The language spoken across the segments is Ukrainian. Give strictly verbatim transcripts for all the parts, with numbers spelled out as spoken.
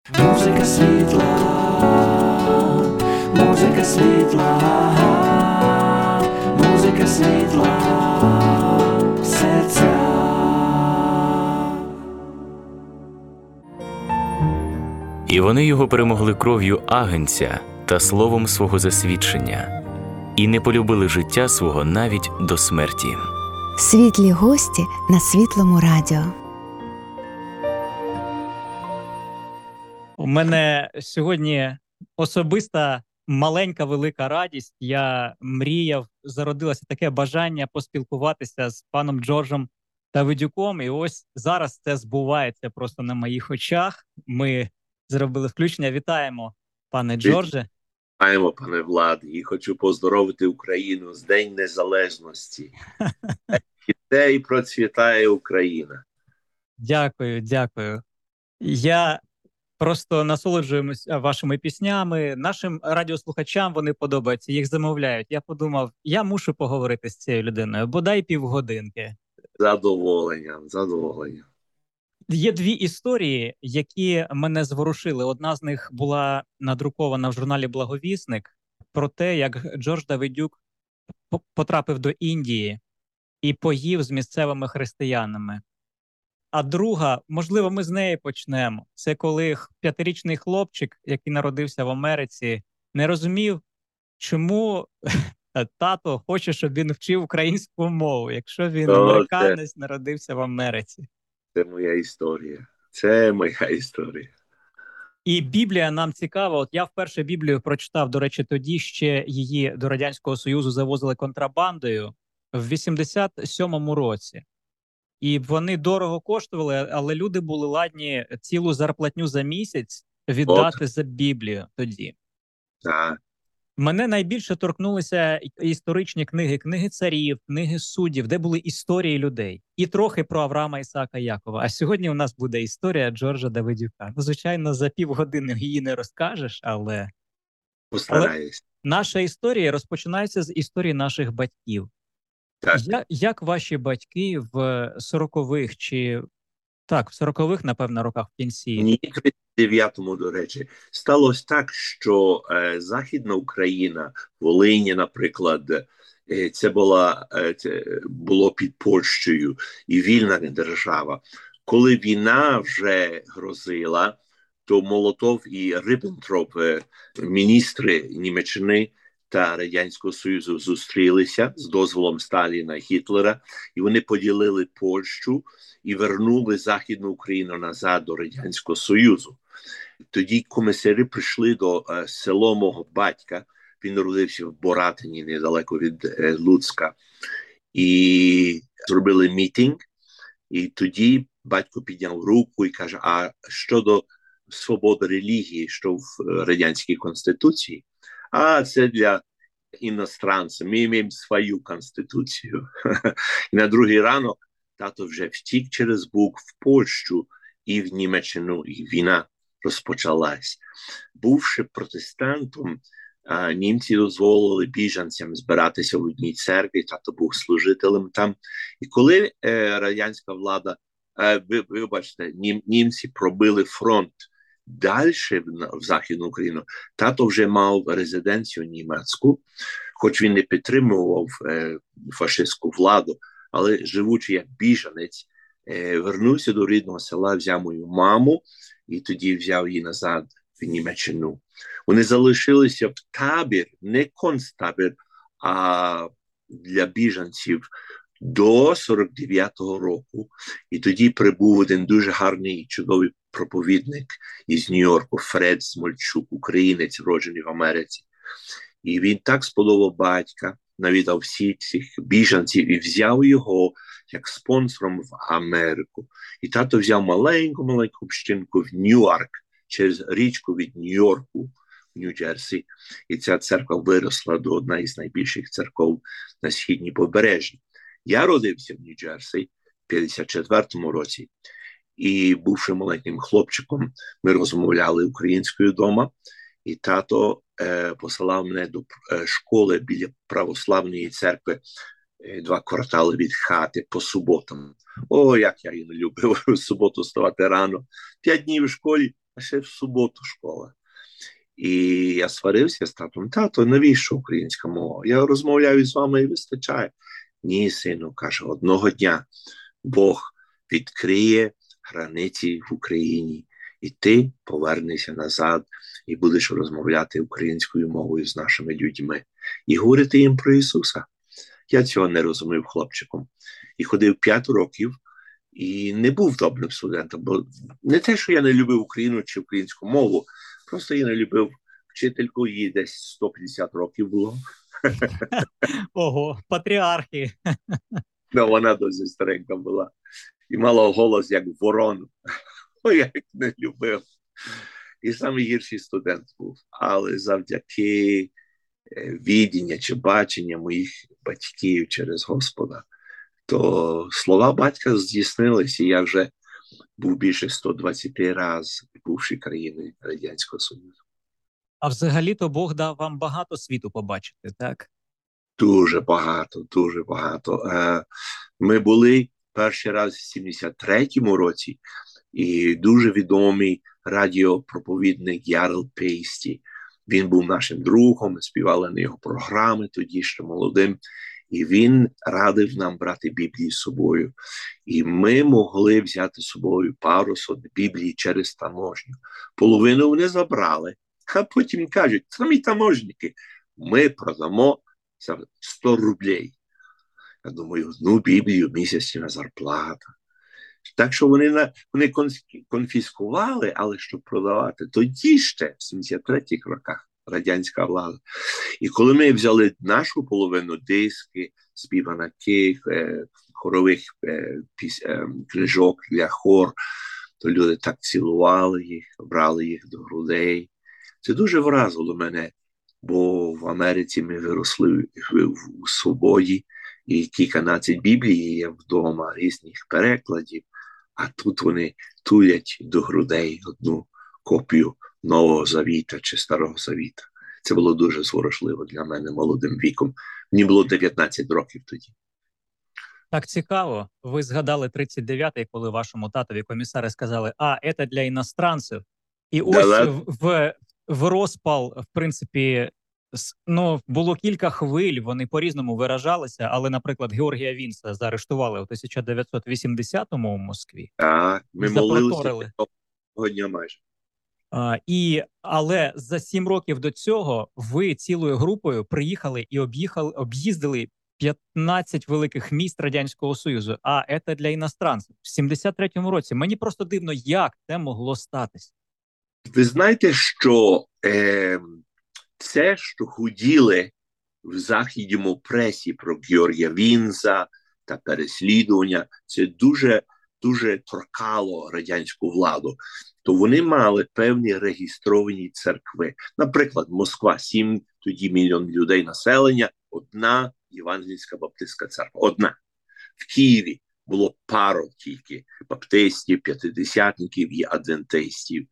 Музика світла, музика світла, музика світла, серця. І вони його перемогли кров'ю агнця та словом свого засвідчення, і не полюбили життя свого навіть до смерті. Світлі гості на Світлому радіо. У мене сьогодні особиста маленька велика радість. Я мріяв, зародилося таке бажання поспілкуватися з паном Джорджем Давидюком. І ось зараз це збувається просто на моїх очах. Ми зробили включення. Вітаємо, пане Джордже. Вітаємо, пане Влад, і хочу поздоровити Україну з День Незалежності. Іде і процвітає Україна. Дякую, дякую. Я просто насолоджуємось вашими піснями. Нашим радіослухачам вони подобаються, їх замовляють. Я подумав, я мушу поговорити з цією людиною, бодай півгодинки. Задоволення, задоволення. Є дві історії, які мене зворушили. Одна з них була надрукована в журналі «Благовісник» про те, як Джордж Давидюк потрапив до Індії і поїв з місцевими християнами. А друга, можливо, ми з неї почнемо. Це коли п'ятирічний хлопчик, який народився в Америці, не розумів, чому тато хоче, щоб він вчив українську мову, якщо він О, американець, це... народився в Америці. Це моя історія. Це моя історія. І Біблія нам цікава. От я вперше Біблію прочитав, до речі, тоді ще її до Радянського Союзу завозили контрабандою в вісімдесят сьомому році. І вони дорого коштували, але люди були ладні цілу зарплатню за місяць віддати От. за Біблію тоді. Так. Мене найбільше торкнулися історичні книги, книги царів, книги суддів, де були історії людей. І трохи про Авраама, Ісаака, Якова. А сьогодні у нас буде історія Джорджа Давидюка. Ну, звичайно, за півгодини її не розкажеш, але... Постараюсь. Але наша історія розпочинається з історії наших батьків. Так. Я, як ваші батьки в сорокових чи... Так, в сорокових, напевно, роках в кінці. Ні, в тридцять дев'ятому, до речі. Сталося так, що е, Західна Україна, Волині, наприклад, е, це, була, е, це було під Польщею і вільна держава. Коли війна вже грозила, то Молотов і Ріббентроп, е, міністри Німеччини та Радянського Союзу, зустрілися з дозволом Сталіна і Гітлера, і вони поділили Польщу і вернули Західну Україну назад до Радянського Союзу. Тоді комісари прийшли до е, село мого батька, він народився в Боратині, недалеко від е, Луцька, і зробили мітинг, і тоді батько підняв руку і каже, а щодо свободи релігії, що в Радянській Конституції, а це для іностранців, ми маємо свою Конституцію. І на другий ранок тато вже втік через Буг в Польщу і в Німеччину, і війна розпочалась. Бувши протестантом, німці дозволили біженцям збиратися в одній церкві, тато був служителем там. І коли е, радянська влада, е, ви, вибачте, нім, німці пробили фронт далі в, в Західну Україну, тато вже мав резиденцію німецьку, хоч він не підтримував е, фашистську владу, але живучи як біженець, е, вернувся до рідного села, взяв мою маму і тоді взяв її назад в Німеччину. Вони залишилися в табір, не концтабір, а для біженців до сорок дев'ятого року. І тоді прибув один дуже гарний і чудовий проповідник із Нью-Йорку, Фред Смольчук, українець, вроджений в Америці. І він так сподобав батька, навідав всіх цих біженців і взяв його як спонсором в Америку. І тато взяв маленьку-маленьку общинку в Ньюарк, через річку від Нью-Йорку в Нью-Джерсі. І ця церква виросла до однієї із найбільших церков на східній побережжі. Я родився в Нью-Джерсі в п'ятдесят четвертому році. І, бувши маленьким хлопчиком, ми розмовляли українською вдома. І тато е, посилав мене до е, школи біля православної церкви, е, два квартали від хати по суботам. О, як я її не любив в суботу вставати рано. П'ять днів в школі, а ще в суботу школа. І я сварився з татом: тато, навіщо українська мова? Я розмовляю з вами і вистачає. Ні, сину, каже, одного дня Бог відкриє границі в Україні, і ти повернешся назад і будеш розмовляти українською мовою з нашими людьми і говорити їм про Ісуса. Я цього не розумів хлопчиком. І ходив п'ять років, і не був добрим студентом, бо не те, що я не любив Україну чи українську мову, просто я не любив вчительку, їй десь сто п'ятдесят років було. Ого, патріархи. Ну, вона досі старенька була. І мала голос, як ворон. О, я їх не любив. І найгірший студент був. Але завдяки відіння чи бачення моїх батьків через Господа, то слова батька здійснилися, і я вже був більше сто двадцять разів бувши країною Радянського Союзу. А взагалі-то Бог дав вам багато світу побачити, так? Дуже багато, дуже багато. Ми були перший раз в сімдесят третьому році, і дуже відомий радіопроповідник Ярл Пейсті. Він був нашим другом, ми співали на його програми тоді ще молодим. І він радив нам брати Біблію з собою. І ми могли взяти з собою пару сот Біблії через таможню. Половину вони забрали, а потім кажуть: самі таможники, ми продамо за сто рублей. Я думаю, одну Біблію, місячна зарплата. Так що вони, на, вони конфіскували, але щоб продавати. Тоді ще, в сімдесят третіх роках, радянська влада. І коли ми взяли нашу половину, диски, співанки, е, хорових е, піс, е, книжок для хор, то люди так цілували їх, брали їх до грудей. Це дуже вразило мене, бо в Америці ми виросли в, в, в свободі, і кільканадцять Біблії є вдома, різних перекладів, а тут вони тулять до грудей одну копію Нового Завіта чи Старого Завіта. Це було дуже зворушливо для мене молодим віком. Мені було дев'ятнадцять років тоді. Так цікаво. Ви згадали тридцять дев'ятий, коли вашому татові комісари сказали: а, це для іностранців. І ось Да-да. в, в розпал, в принципі, ну, було кілька хвиль, вони по-різному виражалися, але, наприклад, Георгія Вінса заарештували у тисяча дев'ятсот вісімдесятому у Москві. Так, ми Запроторили. молилися того дня майже. А, і, але за сім років до цього ви цілою групою приїхали і об'їхали, об'їздили п'ятнадцять великих міст Радянського Союзу. А це для іностранців. В сімдесят третьому році. Мені просто дивно, як це могло статись. Ви знаєте, що е, це, що ходили в західному пресі про Георгія Вінса та переслідування, це дуже, дуже торкало радянську владу. То вони мали певні реєстровані церкви. Наприклад, Москва, сім тоді мільйон людей населення, одна Євангельська баптистська церква, одна. В Києві було пару тільки баптистів, п'ятидесятників і адвентистів.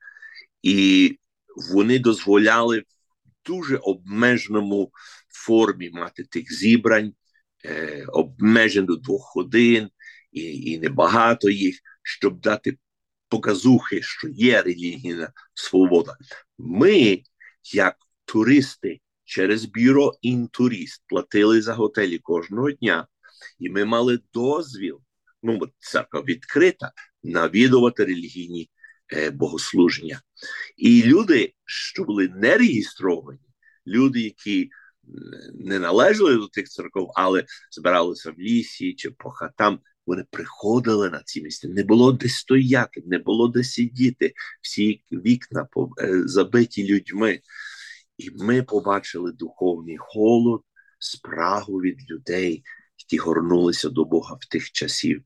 І вони дозволяли в дуже обмеженому формі мати тих зібрань, е, обмежено до двох годин, і, і небагато їх, щоб дати показухи, що є релігійна свобода. Ми, як туристи, через бюро «Інтурист» платили за готелі кожного дня, і ми мали дозвіл, ну, церква відкрита, навідувати релігійні е, богослуження. І люди, що були не реєстровані, люди, які не належали до тих церков, але збиралися в лісі чи по хатам, вони приходили на ці місця. Не було де стояти, не було де сидіти. Всі вікна забиті людьми. І ми побачили духовний голод, спрагу від людей, які горнулися до Бога в тих часів.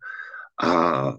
А,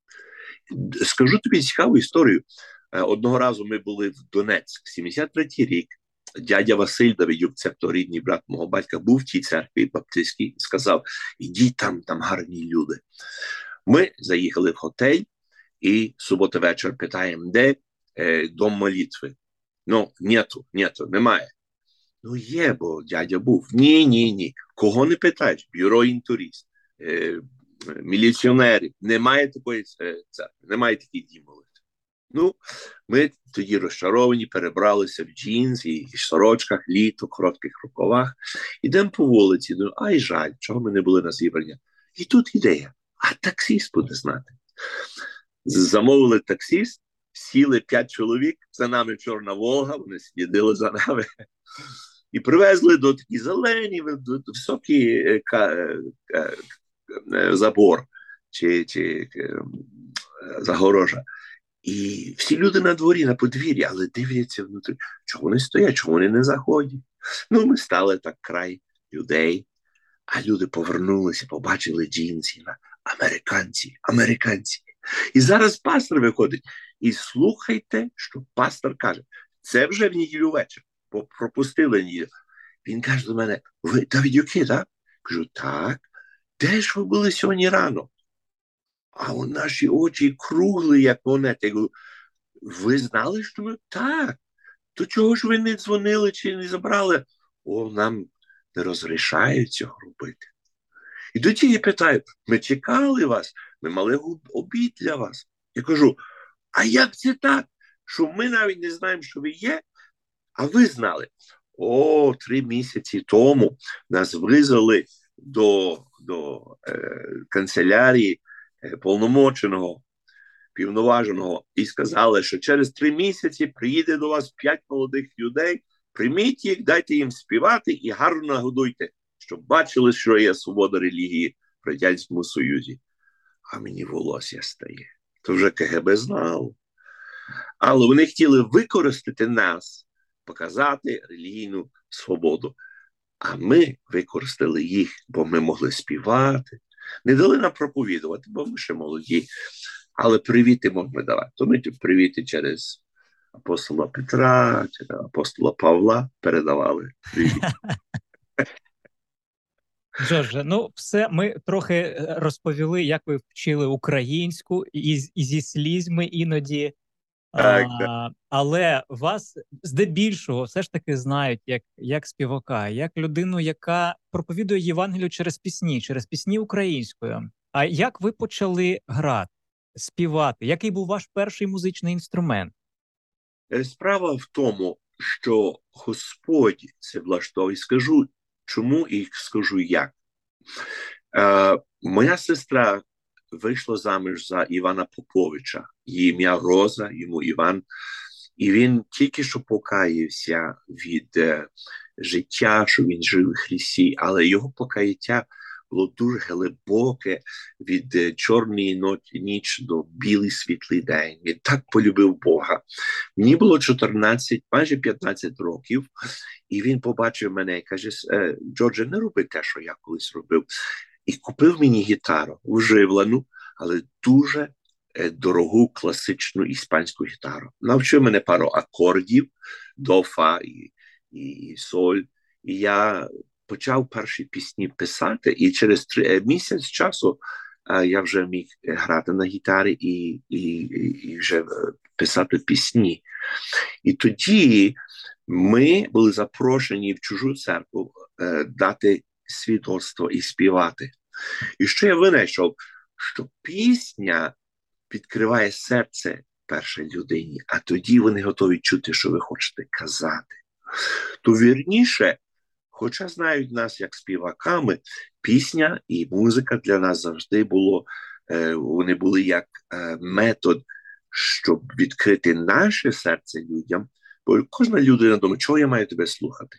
скажу тобі цікаву історію. Одного разу ми були в Донецьк, сімдесят третій рік. Дядя Василь Давидюк, це рідний брат мого батька, був в тій церкві баптистській і сказав: ідіть там, там гарні люди. Ми заїхали в готель і субота вечір питаємо, де е, дом молитви. Ну, нету, нету, немає. Ну є, бо дядя був. Ні, ні, ні. Кого не питаєш? Бюро «Інтурист», е, міліціонери. Немає такої церкви, немає таких дій молитви. Ну, ми тоді розчаровані, перебралися в джинс і сорочках, літо, коротких рукавах. Ідемо по вулиці, думаю, ай жаль, чого ми не були на зібрання. І тут ідея, а таксист буде знати. Замовили таксист, сіли п'ять чоловік, за нами чорна Волга, вони слідили за нами. І привезли до такі зелені, високий забор чи, чи загорожа. І всі люди на дворі, на подвір'ї, але дивляться внутрі, чого вони стоять, чого вони не заходять. Ну, ми стали так край людей, а люди повернулися, побачили джинсі, американці, американці. І зараз пастор виходить, і слухайте, що пастор каже. Це вже в неділю вечір, бо пропустили неділю. Він каже до мене, ви Давидюки, так? Кажу, так. Де ж ви були сьогодні рано? А у наші очі кругли, як монети. Я говорю, ви знали, що ми? Так. То чого ж ви не дзвонили чи не забрали? О, нам не розрішають цього робити. І тоді я питаю, ми чекали вас, ми мали обід для вас. Я кажу, а як це так, що ми навіть не знаємо, що ви є, а ви знали? О, три місяці тому нас визвали до, до е, канцелярії е, повномоченого, півноваженого, і сказали, що через три місяці приїде до вас п'ять молодих людей, прийміть їх, дайте їм співати і гарно нагодуйте, щоб бачили, що є свобода релігії в Радянському Союзі. А мені волосся стає. То вже КГБ знало. Але вони хотіли використати нас, показати релігійну свободу. А ми використали їх, бо ми могли співати. Не дали нам проповідувати, бо ми ще молоді. Але привіти можна давати. То ми привіти через апостола Петра, через апостола Павла передавали привіт. Джордже, ну все, ми трохи розповіли, як ви вчили українську, і, і зі слізьми іноді. Так, а, так. Але вас здебільшого все ж таки знають як, як співака, як людину, яка проповідує Євангелію через пісні, через пісні українською. А як ви почали грати, співати? Який був ваш перший музичний інструмент? Справа в тому, що Господь це влаштовує. Скажу чому і скажу як. Е, моя сестра вийшла заміж за Івана Поповича. Її ім'я Роза, йому Іван. І він тільки що покаявся від е, життя, що він жив у Христі, але його покаяття було дуже глибоке від е, чорної ніч до білий світлий день. Він так полюбив Бога. Мені було чотирнадцять, майже п'ятнадцять років, і він побачив мене і каже, е, Джордже, не роби те, що я колись робив. І купив мені гітару, вживлену, але дуже е, дорогу класичну іспанську гітару. Навчив мене пару акордів, до, фа і, і, і соль. І я почав перші пісні писати, і через три, місяць часу е, я вже міг грати на гітарі і, і, і вже писати пісні. І тоді ми були запрошені в чужу церкву е, дати свідоцтво і співати. І що я винайшов? Що пісня відкриває серце першій людині, а тоді вони готові чути, що ви хочете казати. То вірніше, хоча знають нас як співаками, пісня і музика для нас завжди було, е, вони були як е, метод, щоб відкрити наше серце людям, бо кожна людина думає, чого я маю тебе слухати?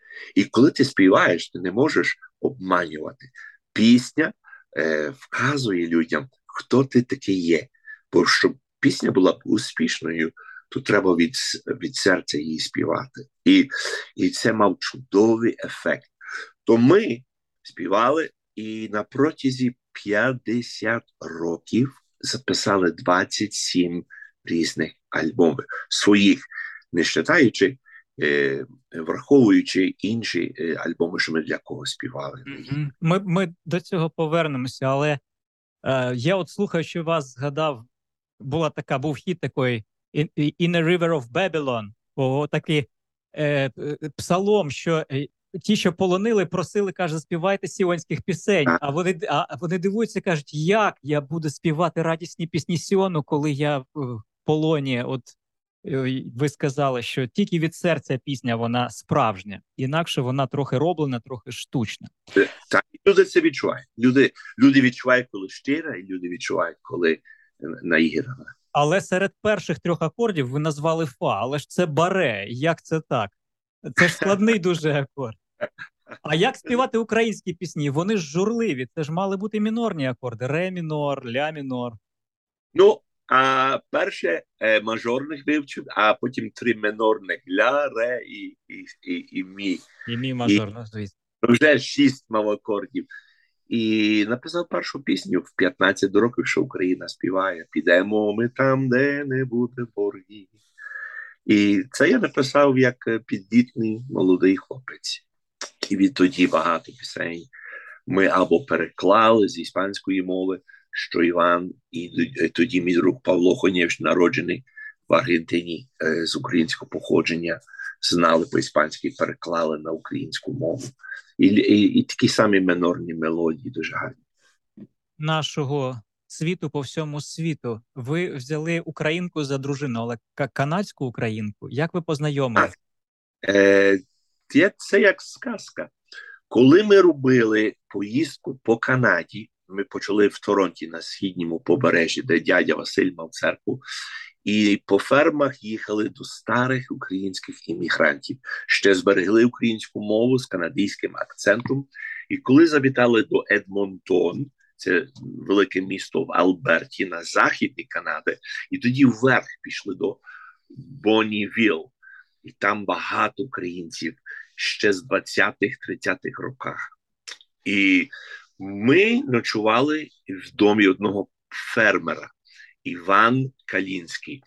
І коли ти співаєш, ти не можеш обманювати. Пісня е, вказує людям, хто ти такий є. Бо щоб пісня була б успішною, то треба від, від серця її співати. І, і це мав чудовий ефект. То ми співали і на протязі п'ятдесят років записали двадцять сім різних альбомів своїх, не вважаючи, е, враховуючи інші е, альбоми, що ми для кого співали. Mm-hmm. Ми, ми до цього повернемося, але е, я от слухаючи вас, згадав, була така, був хіт такий In, in a River of Babylon, о, такий е, псалом, що е, ті, що полонили, просили, каже, співайте сіонських пісень, а вони, а вони дивуються, кажуть, як я буду співати радісні пісні Сіону, коли я полоні, от е, ви сказали, що тільки від серця пісня, вона справжня, інакше вона трохи роблена, трохи штучна. Так, люди це відчувають. Люди, люди відчувають, коли щира, і люди відчувають, коли наіграна. Але серед перших трьох акордів ви назвали фа, але ж це баре. Як це так? Це ж складний дуже акорд. А як співати українські пісні? Вони ж журливі, це ж мали бути мінорні акорди. Ре мінор, ля мінор. Ну, а перше е, мажорних вивчив, а потім три минорних ля, ре і, і, і, і мі. І мі мажорно, звісно. Вже шість мав акордів. І написав першу пісню в п'ятнадцять років, що Україна співає. Підемо ми там, де не буде боргів. І це я написав як підлітний молодий хлопець. І відтоді багато пісень ми або переклали з іспанської мови, що Іван, і тоді мій друг Павло Хонєвич, народжений в Аргентині з українського походження, знали по-іспанськи, переклали на українську мову. І, і, і такі самі минорні мелодії дуже гарні. Нашого світу по всьому світу. Ви взяли українку за дружину, але канадську українку. Як ви познайомилися? Е, це як сказка. Коли ми робили поїздку по Канаді, ми почали в Торонті на східному побережжі, де дядя Василь мав церкву, і по фермах їхали до старих українських іммігрантів. Ще зберегли українську мову з канадським акцентом. І коли завітали до Едмонтон, це велике місто в Алберті, на західній Канади, і тоді вверх пішли до Боннівіл. І там багато українців ще з двадцятих-тридцятих роках. І ми ночували в домі одного фермера, Іван Калінський.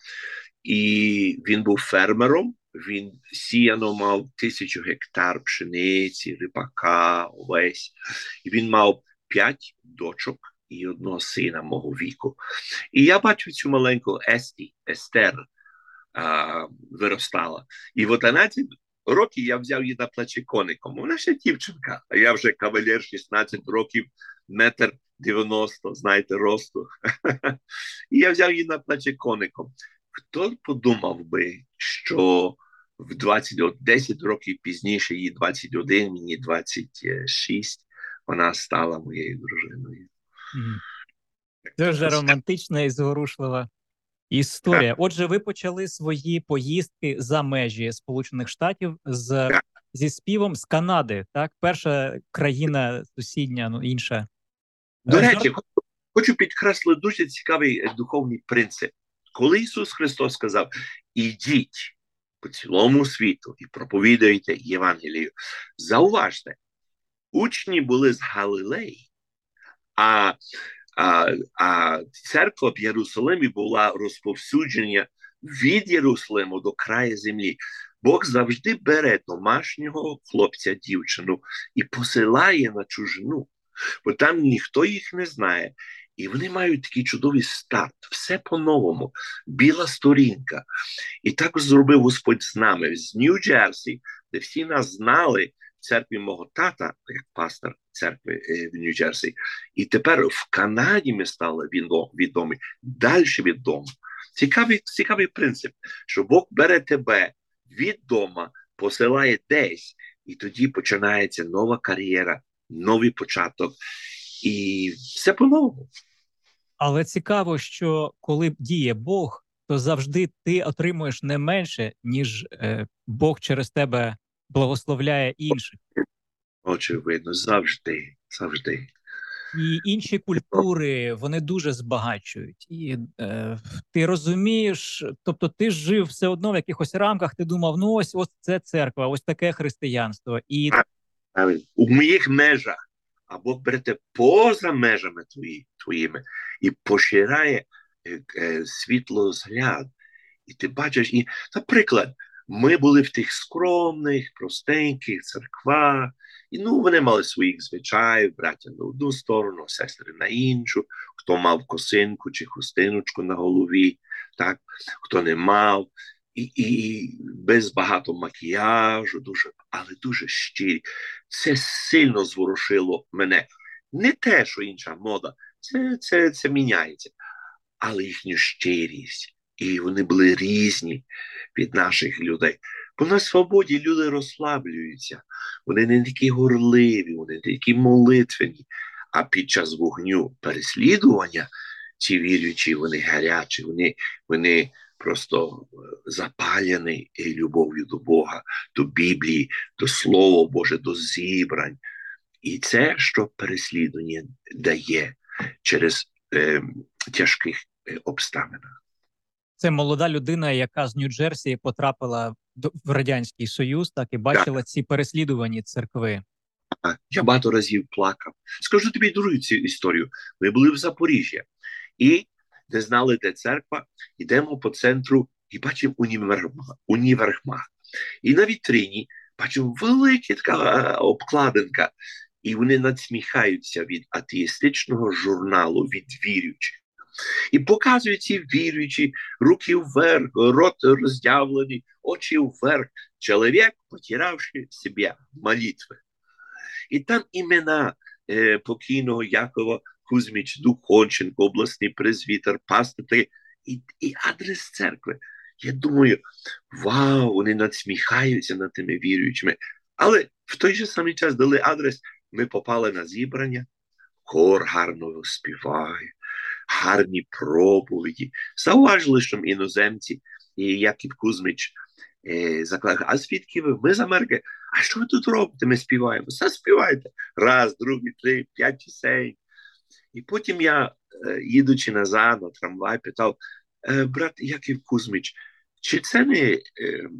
І він був фермером, він сіяно мав тисячу гектар пшениці, ріпака, овець. І він мав п'ять дочок і одного сина мого віку. І я бачив цю маленьку Есті, Естер, а, виростала. І в одинадцять років я взяв її на плечі коником. Вона ще дівчинка, а я вже кавалер шістнадцять років, метр дев'яносто, знаєте, росту. І я взяв її на плечі коником. Хто подумав би, що в двадцять, десять років пізніше, їй двадцять один, мені двадцять шість, вона стала моєю дружиною. Дуже романтична і зворушлива історія. Отже, ви почали свої поїздки за межі Сполучених Штатів з, зі співом з Канади, так? Перша країна сусідня, ну інша. До речі, хочу підкреслити дуже цікавий духовний принцип. Коли Ісус Христос сказав, ідіть по цілому світу і проповідуйте Євангелію, зауважте, учні були з Галилеї, а, а, а церква в Єрусалимі була розповсюдження від Єрусалиму до краю землі. Бог завжди бере домашнього хлопця, дівчину і посилає на чужину, бо там ніхто їх не знає. І вони мають такий чудовий старт, все по-новому, біла сторінка. І так зробив Господь з нами, з Нью-Джерсі, де всі нас знали, в церкві мого тата, як пастор церкви в Нью-Джерсі. І тепер в Канаді ми стали відомі, далі відомі. Цікавий, цікавий принцип, що Бог бере тебе від дома, посилає десь, і тоді починається нова кар'єра, новий початок. І все по-новому. Але цікаво, що коли діє Бог, то завжди ти отримуєш не менше, ніж е, Бог через тебе благословляє інших. Очевидно, завжди, завжди. І інші культури, вони дуже збагачують. І е, ти розумієш, тобто ти жив все одно в якихось рамках, ти думав, ну ось, ось це церква, ось таке християнство. І... У моїх межах. А Бог бере те поза межами твої, твоїми і поширяє е, е, світлозгляд. І ти бачиш, і, наприклад, ми були в тих скромних, простеньких церквах, і ну, вони мали своїх звичаїв, браття на одну сторону, сестри на іншу, хто мав косинку чи хустиночку на голові, так, хто не мав. І, і без багато макіяжу, дуже, але дуже щирі. Це сильно зворушило мене. Не те, що інша мода, це, це, це міняється, але їхню щирість, і вони були різні від наших людей. Бо на свободі люди розслаблюються, вони не такі горливі, вони не такі молитвені, а під час вогню переслідування ці віруючі, вони гарячі, вони, вони просто запалені любов'ю до Бога, до Біблії, до Слова Боже, до зібрань. І це, що переслідування дає через е, тяжких е, обставинах. Це молода людина, яка з Нью-Джерсі потрапила до, в Радянський Союз, так, і бачила Так. ці переслідувані церкви. Я багато разів плакав. Скажу тобі другу цю історію. Ми були в Запоріжжі і не знали, де церква, йдемо по центру і бачимо універмаг. універмаг. І на вітрині бачимо велика така обкладинка, і вони надсміхаються від атеїстичного журналу, від віруючих. І показують ці віруючі, руки вверх, рот роздявлений, очі вверх, чоловік, потиравши себе молитви. І там імена е, покійного Якова Кузьміч Духонченко, обласний презвітер, пастор, і, і адрес церкви. Я думаю, вау, вони надсміхаються над тими віруючими. Але в той же самий час дали адрес, ми попали на зібрання, хор гарно співає, гарні проповіді. Зауважили, що іноземці, і Яків Кузьміч е, закликав, а звідки ви? Ми з Америки. А що ви тут робите? Ми співаємо. Заспівайте. Раз, другий, три, п'ять пісень. І потім я, е, їдучи назад на трамвай, питав, е, брат Яків Кузьміч, чи це не е,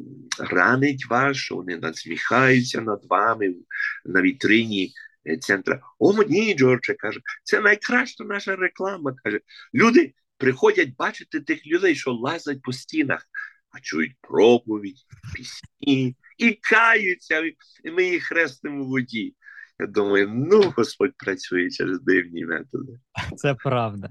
ранить вас, що вони надсміхаються над вами на вітрині центра? О, ні, Джордже, каже, це найкраща наша реклама, каже. Люди приходять бачити тих людей, що лазять по стінах, а чують проповідь, пісні і каються, і ми їх хрестимо в воді. Я думаю, ну, Господь працює через дивні методи. Це правда.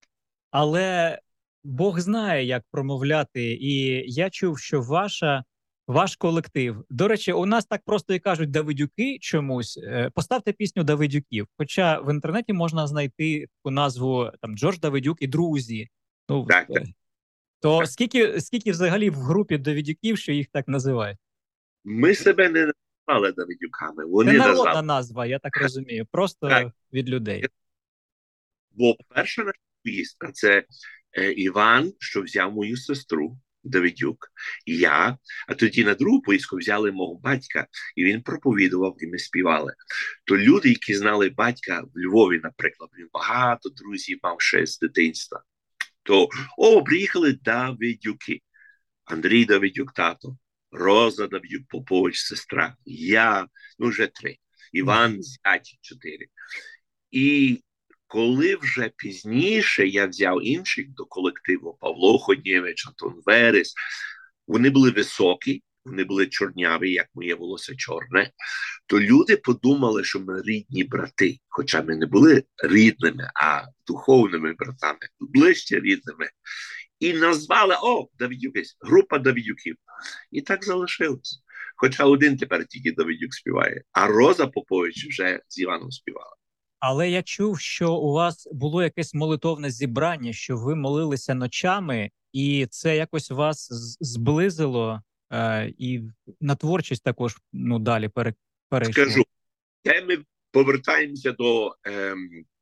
Але Бог знає, як промовляти, і я чув, що ваша, ваш колектив, до речі, у нас так просто і кажуть Давидюки чомусь, поставте пісню Давидюків, хоча в інтернеті можна знайти таку назву там Джордж Давидюк і друзі. Ну, Так, так. то так. Скільки, скільки взагалі в групі Давидюків, що їх так називають? Ми себе не назвали Давидюками. Вони Це народна назвали. назва, я так розумію, просто так. від людей. Бо перша наша поїздка – це е, Іван, що взяв мою сестру, Давидюк, і я, а тоді на другу поїздку взяли мого батька, і він проповідував, і ми співали. То люди, які знали батька в Львові, наприклад, він багато друзів мав ще з дитинства, то, о, приїхали Давидюки. Андрій Давидюк, тато, Роза Давидюк, Попович, сестра, я, ну вже три, Іван, зять, чотири. І коли вже пізніше я взяв інших до колективу, Павло Ходнєвич, Антон Верес, вони були високі, вони були чорняві, як моє волосся чорне, то люди подумали, що ми рідні брати, хоча ми не були рідними, а духовними братами, ближче рідними. І назвали, о, Давидюки, група Давидюків. І так залишилось. Хоча один тепер тільки Давидюк співає, а Роза Попович вже з Іваном співала. Але я чув, що у вас було якесь молитовне зібрання, що ви молилися ночами, і це якось вас зблизило, е, і на творчість також, ну, далі пере, перейшло. Скажу, це ми повертаємося до е, е,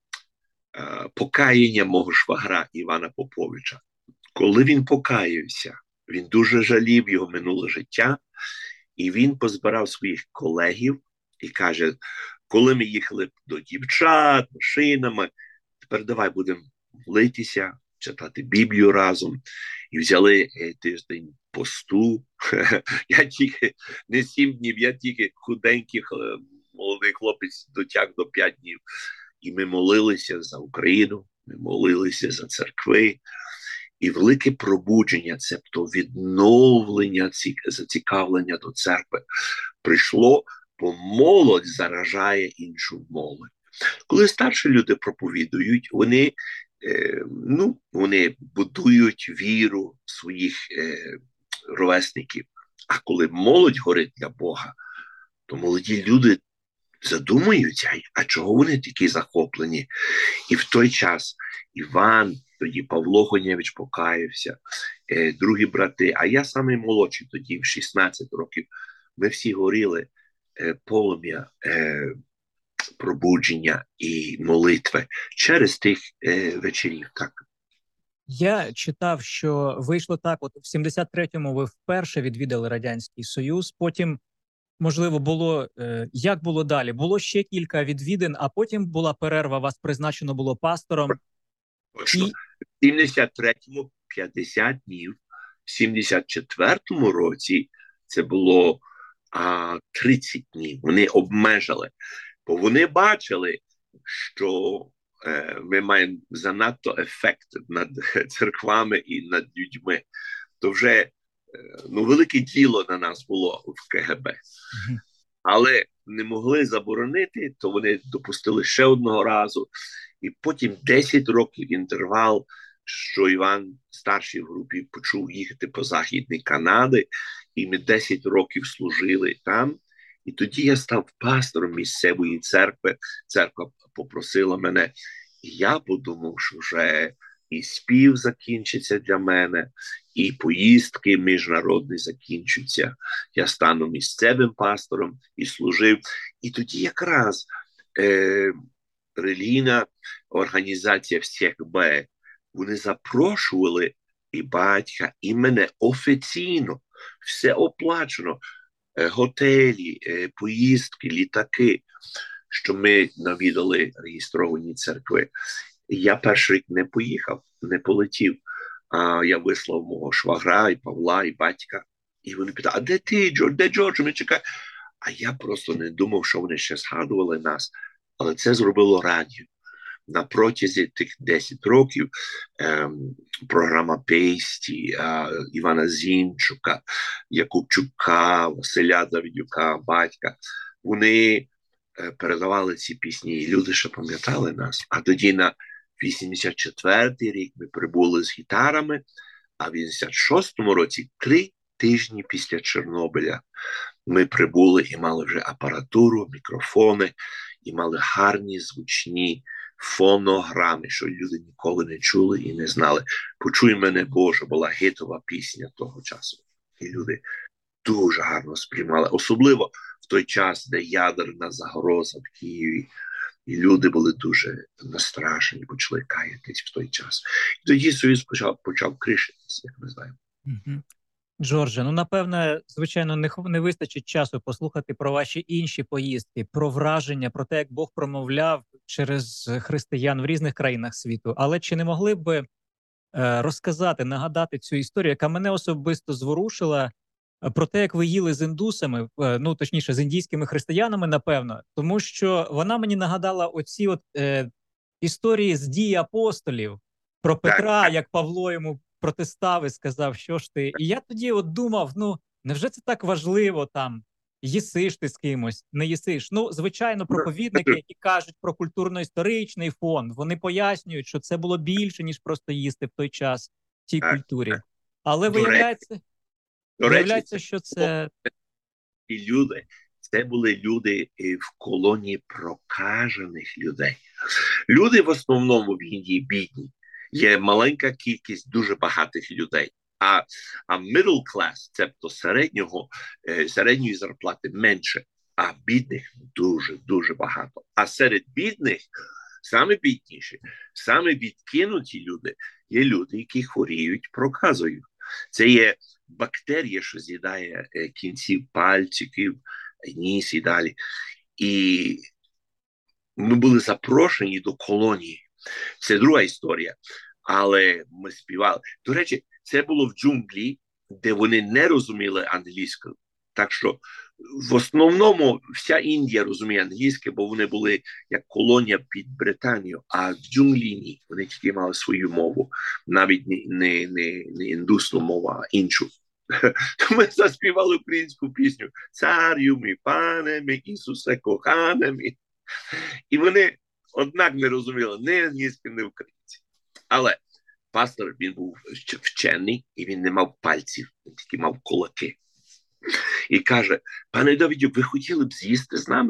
покаяння мого швагра Івана Поповича. Коли він покаявся, він дуже жалів його минуле життя, і він позбирав своїх колегів і каже, коли ми їхали до дівчат, машинами, тепер давай будемо молитися, читати Біблію разом. І взяли тиждень посту. Я тільки, не сім днів, я тільки худенький молодий хлопець дотяг до п'ять днів. І ми молилися за Україну, ми молилися за церкви. І велике пробудження, тобто відновлення, зацікавлення до церкви прийшло, бо молодь заражає іншу молодь. Коли старші люди проповідують, вони, е, ну, вони будують віру своїх е, ровесників. А коли молодь горить для Бога, то молоді люди задумуються, а чого вони такі захоплені? І в той час Іван, тоді Павло Гонєвич покаявся, е, другі брати, а я самий молодший тоді, в шістнадцять років, ми всі горіли е, полум'я е, пробудження і молитви через тих е, вечорів. Так. Я читав, що вийшло так, от в сімдесят третьому ви вперше відвідали Радянський Союз, потім, можливо, було, е, як було далі? Було ще кілька відвідин, а потім була перерва, вас призначено було пастором. Точно. І... В сімдесят третьому п'ятдесят днів, в сімдесят четвертому році це було а, тридцять днів. Вони обмежили, бо вони бачили, що е, ми маємо занадто ефект над церквами і над людьми. То вже е, ну, велике діло на нас було в КГБ. Mm-hmm. Але не могли заборонити, то вони допустили ще одного разу. І потім десять років інтервал, що Іван, старший в групі, почув їхати по Західній Канаді, і ми десять років служили там. І тоді я став пастором місцевої церкви. Церква попросила мене, і я подумав, що вже і спів закінчиться для мене, і поїздки міжнародні закінчаться. Я стану місцевим пастором і служив. І тоді якраз е, релігійна організація всіх Б, вони запрошували і батька, і мене офіційно, все оплачено, е, готелі, е, поїздки, літаки, що ми навідали реєстровані церкви. Я перший рік не поїхав, не полетів. А я вислав мого швагра, і Павла, і батька. І вони питали, а де ти, Джордж, де Джордж? Ми чекаємо. А я просто не думав, що вони ще згадували нас. Але це зробило радіо. На протязі тих десять років ем, програма Пейсті, е, Івана Зінчука, Якубчука, Василя Давидюка, батька, вони е, передавали ці пісні, і люди ще пам'ятали нас. А тоді на вісімдесят четвертий рік ми прибули з гітарами, а в вісімдесят шостому році, три тижні після Чорнобиля, ми прибули і мали вже апаратуру, мікрофони, і мали гарні, звучні фонограми, що люди ніколи не чули і не знали. «Почуй мене, Боже» була гітова пісня того часу. І люди дуже гарно сприймали. Особливо в той час, де ядерна загроза в Києві. І люди були дуже настрашені, почали каятись в той час. І тоді Союз почав, почав кришитись, як ми знаємо. Угу. Джордже, ну, напевне, звичайно, не, не вистачить часу послухати про ваші інші поїздки, про враження, про те, як Бог промовляв через християн в різних країнах світу. Але чи не могли б ви е, розказати, нагадати цю історію, яка мене особисто зворушила, е, про те, як ви їли з індусами, е, ну, точніше, з індійськими християнами, напевно, тому що вона мені нагадала оці от е, історії з дії апостолів, про Петра, як Павло йому протистав і сказав, що ж ти. І я тоді от думав, ну, невже це так важливо там, їсиш ти з кимось, не їсиш? Ну, звичайно, проповідники, які кажуть про культурно-історичний фон, вони пояснюють, що це було більше, ніж просто їсти в той час в цій культурі. Але виявляється, виявляється, що це... І люди, це були люди в колонії прокажених людей. Люди в основному в Індії бідні. Є маленька кількість дуже багатих людей. А, а middle class, тобто середнього, е, середньої зарплати менше, а бідних дуже-дуже багато. А серед бідних, саме бідніші, саме відкинуті люди, є люди, які хворіють проказою. Це є бактерія, що з'їдає е, кінці пальчиків, ніс і далі. І ми були запрошені до колонії. Це друга історія, але ми співали. До речі, це було в джунглі, де вони не розуміли англійську. Так що в основному вся Індія розуміє англійське, бо вони були як колонія під Британію, а в джунглі ні. Вони тільки мали свою мову, навіть не, не, не, не індусну мову, а іншу. Ми заспівали українську пісню «Царю мій, пане мій, Ісусе кохане мій». І вони однак не розуміли ні англійське, ні українське. Але пастор, він був вчений, і він не мав пальців, він тільки мав кулаки. І каже: пане Давидю, ви хотіли б з'їсти з нами?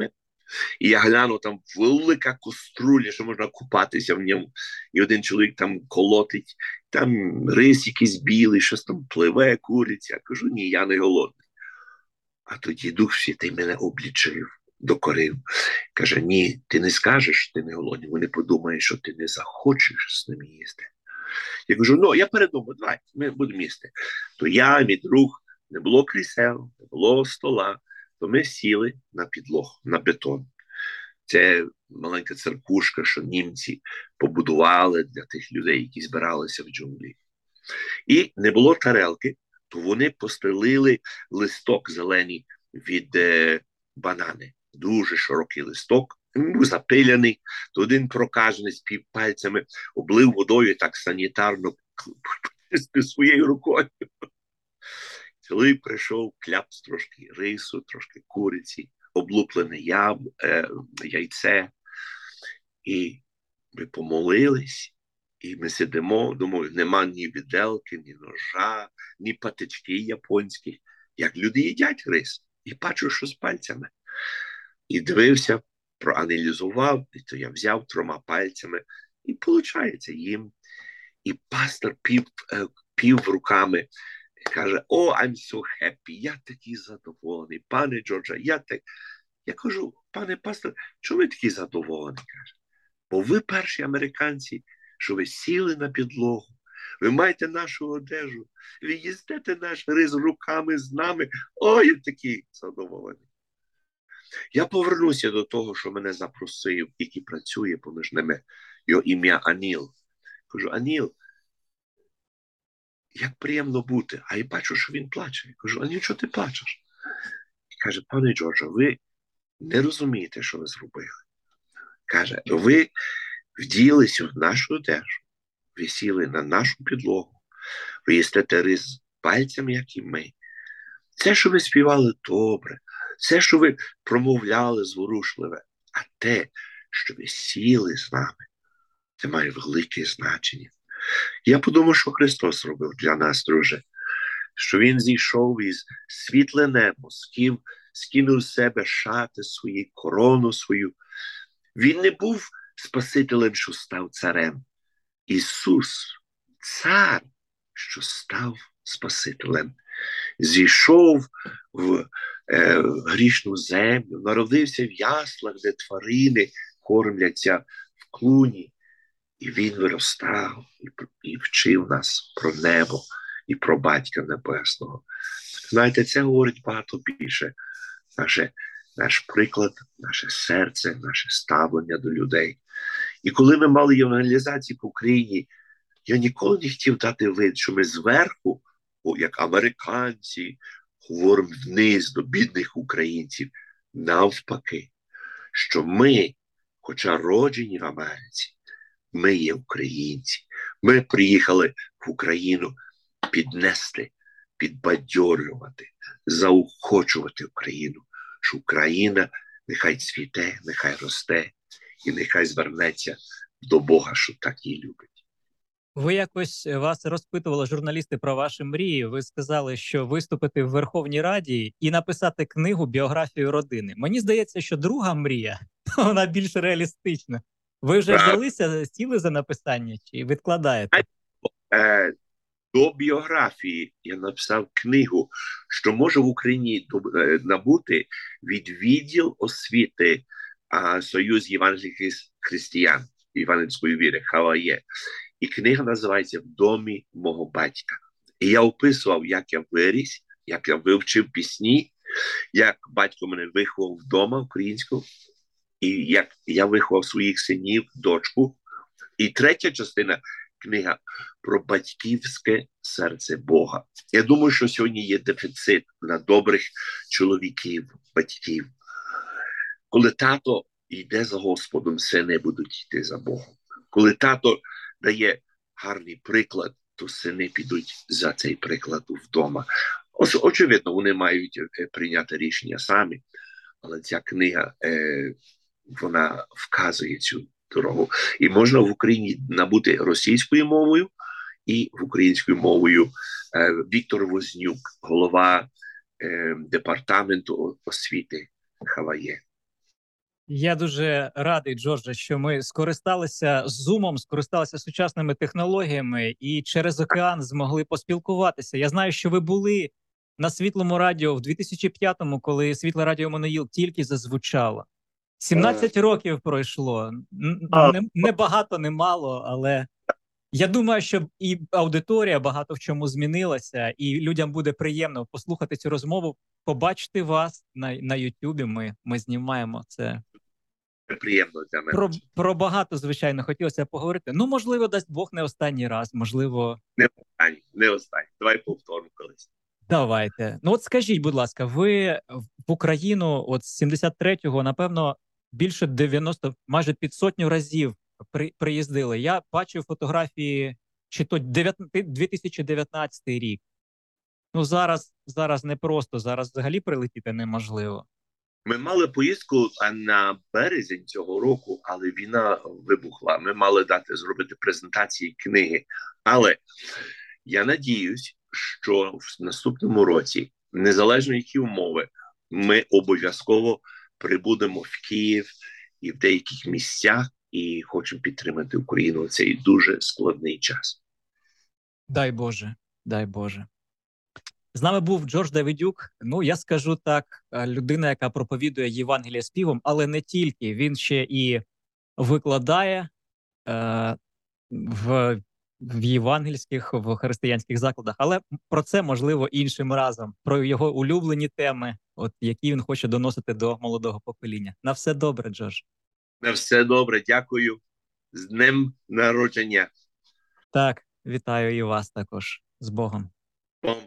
І я гляну, там велика каструля, що можна купатися в ньому. І один чоловік там колотить, там рис якийсь білий, щось там пливе, куриця. Я кажу, ні, я не голодний. А тоді Дух Святий мене облічив, докорив. Каже, ні, ти не скажеш, ти не голодний. Вони подумають, що ти не захочеш з ними їсти. Я кажу, ну, я передумав, давай, ми будемо їсти. То я, мій друг, не було крісел, не було стола, то ми сіли на підлогу, на бетон. Це маленька церквушка, що німці побудували для тих людей, які збиралися в джунглі. І не було тарелки, то вони постелили листок зелений від е, банани. Дуже широкий листок, він був запиляний, то один прокажений з пальцями облив водою так санітарно своєю рукою. Чоловік прийшов, кляпс трошки рису, трошки куриці, облуплене яб, е, яйце. І ми помолились, і ми сидимо, думаю, нема ні віделки, ні ножа, ні патички японські. Як люди їдять рис. І бачу, що з пальцями. І дивився, проаналізував, і то я взяв трьома пальцями, і виходить їм. І пастор пів, пів руками, каже, о, I'm so happy, я такий задоволений, пане Джордже, я так. Я кажу, пане пастор, чому ви такий задоволений? Каже, бо ви перші американці, що ви сіли на підлогу, ви маєте нашу одежу, ви їздите наш рис руками з нами, о, я такий задоволений. Я повернуся до того, що мене запросив, який працює поміж ними, його ім'я Аніл. Кажу, Аніл, як приємно бути. А я бачу, що він плаче. Я кажу, Аніл, що ти плачеш? І каже, пане Джордже, ви не розумієте, що ви зробили. Каже, ви вділися в нашу одежу, ви сіли на нашу підлогу, ви їстете рис пальцями, як і ми. Це, що ви співали добре, все, що ви промовляли зворушливе, а те, що ви сіли з нами, це має велике значення. Я подумав, що Христос робив для нас, друже, що Він зійшов із світле небо, скинув, скинув з себе шати свої, корону свою. Він не був Спасителем, що став царем. Ісус, цар, що став Спасителем. Зійшов в е, грішну землю, народився в яслах, де тварини кормляться в клуні. І він виростав і, і вчив нас про небо і про Батька Небесного. Знаєте, це говорить багато більше. Наше, наш приклад, наше серце, наше ставлення до людей. І коли ми мали євангелізацію по Україні, я ніколи не хотів дати вид, що ми зверху, як американці, говоримо вниз до бідних українців. Навпаки, що ми, хоча роджені в Америці, ми є українці. Ми приїхали в Україну піднести, підбадьорювати, заохочувати Україну, що Україна нехай цвіте, нехай росте і нехай звернеться до Бога, що так її любить. Ви якось, вас розпитували журналісти про ваші мрії. Ви сказали, що виступити в Верховній Раді і написати книгу «Біографію родини». Мені здається, що друга мрія, вона більш реалістична. Ви вже взялися, сіли за написання чи відкладаєте? Е, до біографії я написав книгу, що може в Україні набути від відділ освіти а, Союз євангельських християн євангельської віри, ХАВАЄ. І книга називається «В домі мого батька». І я описував, як я виріс, як я вивчив пісні, як батько мене виховав вдома українською, і як я виховав своїх синів, дочку. І третя частина книга про батьківське серце Бога. Я думаю, що сьогодні є дефіцит на добрих чоловіків, батьків. Коли тато йде за Господом, сини будуть йти за Богом. Коли тато дає гарний приклад, то сини підуть за цей приклад вдома. Очевидно, вони мають прийняти рішення самі, але ця книга, е, вона вказує цю дорогу. І можна в Україні набути російською мовою і в українською мовою. Е, Віктор Вознюк, голова е, департаменту освіти ХАВАЄ. Я дуже радий, Джордже, що ми скористалися Zoom, скористалися сучасними технологіями і через океан змогли поспілкуватися. Я знаю, що ви були на Світлому радіо в дві тисячі п'ятому, коли Світле радіо Монеїл тільки зазвучало. сімнадцять років пройшло. Не, не багато, не мало, але я думаю, що і аудиторія багато в чому змінилася, і людям буде приємно послухати цю розмову, побачити вас на, на Ютубі. Ми, ми знімаємо це. Приємно для мене. Про, про багато, звичайно, хотілося поговорити. Ну, можливо, дасть Бог не останній раз, можливо... Не останній, не останній. Давай повторимо колись. Давайте. Ну от скажіть, будь ласка, ви в Україну от з сімдесят третього, напевно, більше дев'яносто, майже під сотню разів при, приїздили. Я бачив фотографії, чи то дві тисячі дев'ятнадцятий рік. Ну зараз, зараз не просто, зараз взагалі прилетіти неможливо. Ми мали поїздку на березень цього року, але війна вибухла. Ми мали дати зробити презентації книги. Але я надіюсь, що в наступному році, незалежно які умови, ми обов'язково прибудемо в Київ і в деяких місцях і хочемо підтримати Україну в цей дуже складний час. Дай Боже, дай Боже. З нами був Джордж Давидюк. Ну, я скажу так, людина, яка проповідує Євангеліє співом, але не тільки. Він ще і викладає е, в, в євангельських, в християнських закладах. Але про це, можливо, іншим разом. Про його улюблені теми, от, які він хоче доносити до молодого покоління. На все добре, Джордж. На все добре, дякую. З днем народження. Так, вітаю і вас також. З Богом. Бом.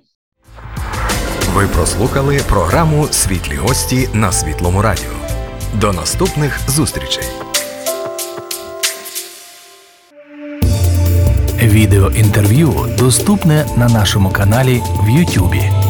Ви прослухали програму «Світлі гості» на Світлому радіо. До наступних зустрічей. Відеоінтерв'ю доступне на нашому каналі в Ютубі.